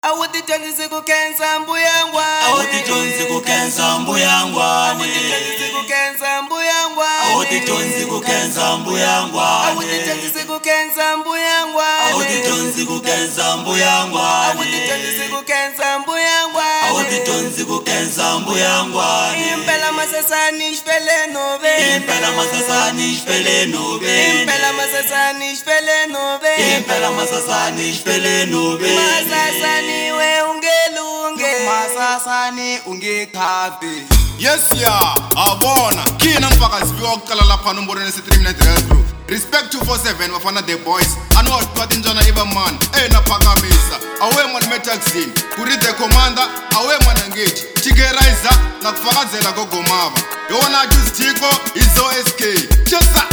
Awutitonzi kukenza mbuyangwa Awutitonzi kukenza mbuyangwa Awutitonzi kukenza mbuyangwa Awutitonzi kukenza mbuyangwa Awutitonzi kukenza mbuyangwa Awutitonzi kukenza mbuyangwa Awutitonzi kukenza mbuyangwa Awutitonzi kukenza mbuyangwa Impela masasani shpele nobe Impela masasani shpele nobe Impela masasani shpele nobe Impela masasani shpele nobe Masasani we ungelunge Masasani ungekhabe. Yes ya, abona kina mfakazi wokuqala lapha nombolo nesi3 minute rail crew. Respect 247 bafana the boys. Anowasiphati njana iba man. Naphakamisa. Awe man metaxini. Kuri the commander, awe man engage. Tigerizer nakufakazela gogomaba. Yona Justiko izo SK. Chesa.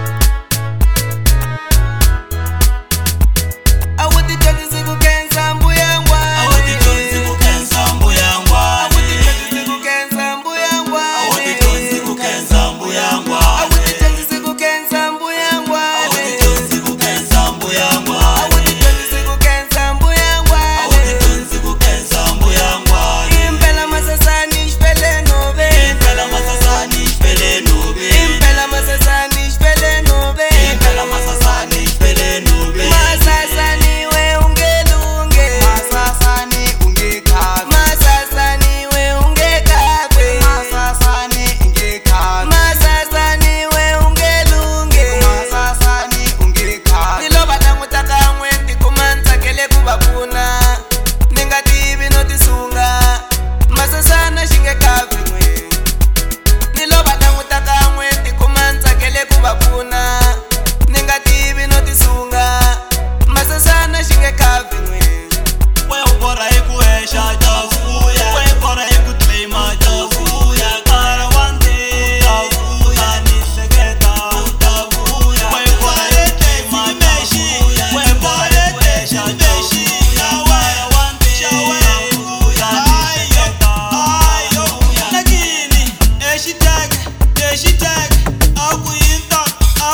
Awutitonzi kukenza mbuyangwa Awutitonzi kukenza mbuyangwa Awutitonzi kukenza mbuyangwa Awutitonzi kukenza mbuyangwa Awutitonzi kukenza mbuyangwa Awutitonzi kukenza mbuyangwa Awutitonzi kukenza mbuyangwa Awutitonzi kukenza mbuyangwa Impela masasani shpele nobe Impela masasani shpele nobe Impela masasani shpele nobe Impela masasani shpele nobe Masasani we ungelunge Masasani ungekhabe. Masasani we ungekabe Masasani ungekhabe. Masasani we ungelunge Masasani ungekhabe. Niloba nangutaka ngwenti kumanza kele kubabuna Ningativi notisunga Masasana shingekabe ngwe Niloba nangutaka ngwenti kumanza kele kubabuna Ningativi notisunga Masasana shingekabe ngwe Webora ikuhesha javuya Webora ikutlema javuya Kara wande javuya Niseketa utavuya Webora ikutlema javuya Webora ikuhesha javuya Kara wande javuya Niseketa utavuya Lakini hashtag Akuyinta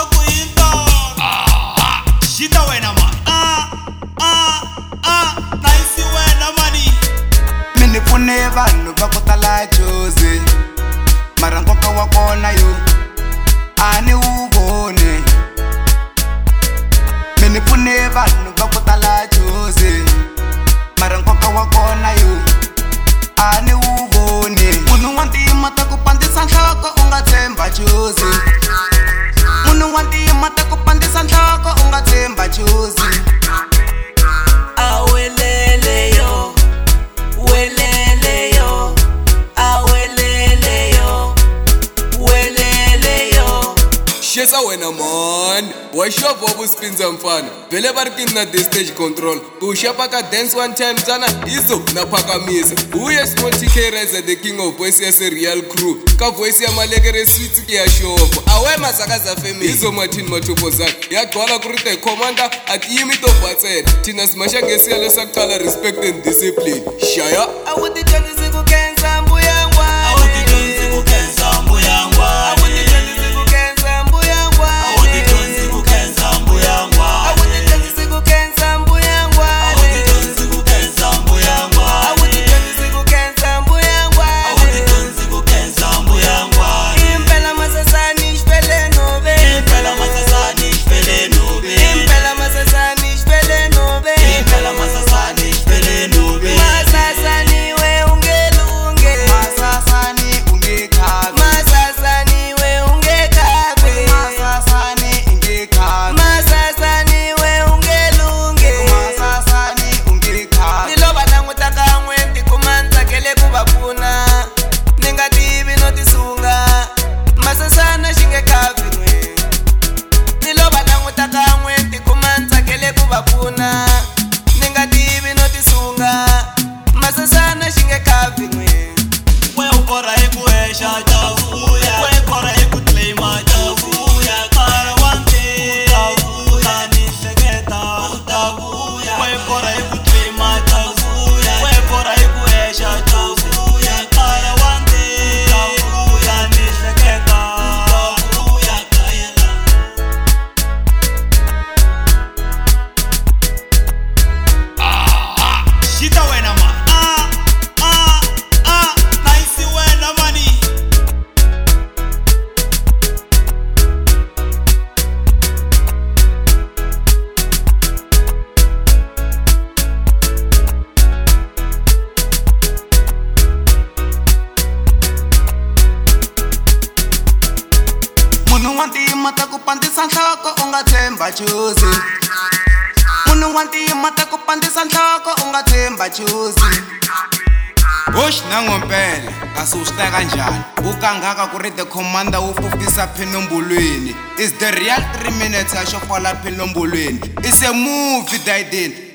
Shita wena man Nice wena mani Mini pfune vanhu va ku tala Jozi, mara nkoka wa kona yo a ni wu voni. Mini pfune vanhu va ku tala Jozi, mara nkoka wa kona yo a ni wu voni. Munhu wa ntima ta ku pandisa nhloko u nga tshemba Jozi. Munhu wa ntima ta ku pandisa nhloko u nga tshemba Jozi. Awelele yo Welele yo Awelele yo Welele yo Shesa wena man, washopo wabuspinza mfana vele baripini na the stage control kushapa ka dance one time tana izo naphakamisa uye small TK Riser the king of voice yase real crew ka voice ya malekere sweet ke ya shopo awe masakaza family izo Martin Matupo zake yagcwala kuri the commander atiyimi to batsela thina simasha ngesiyalo sakuqala respect and discipline shaya Awutitonzi kukenza mbuyangwa Awutitonzi kukenza mbuyangwa Awutitonzi kukenza mbuyangwa Awutitonzi kukenza mbuyangwa Awutitonzi kukenza mbuyangwa Awutitonzi kukenza mbuyangwa Awutitonzi kukenza mbuyangwa Awutitonzi kukenza mbuyangwa Impela masasani shpele nobe Impela masasani shpele nobe Impela masasani shpele nobe Impela masasani shpele nobe Masasani we unge Chita wena man. Nice wena money. Munhu wa ntima ta ku pandisa nhloko u nga tshemba chuzi. Munhu wa ntima ta ku pandisa nhloko u nga tshemba chuzi. Hosh nangompela kasi u swi ta kanjhani u kangaka ku ri the commander wu fufisa phinombulweni. Is the real 3 minutes ya xo fola phinombulweni. It's a movie that I did.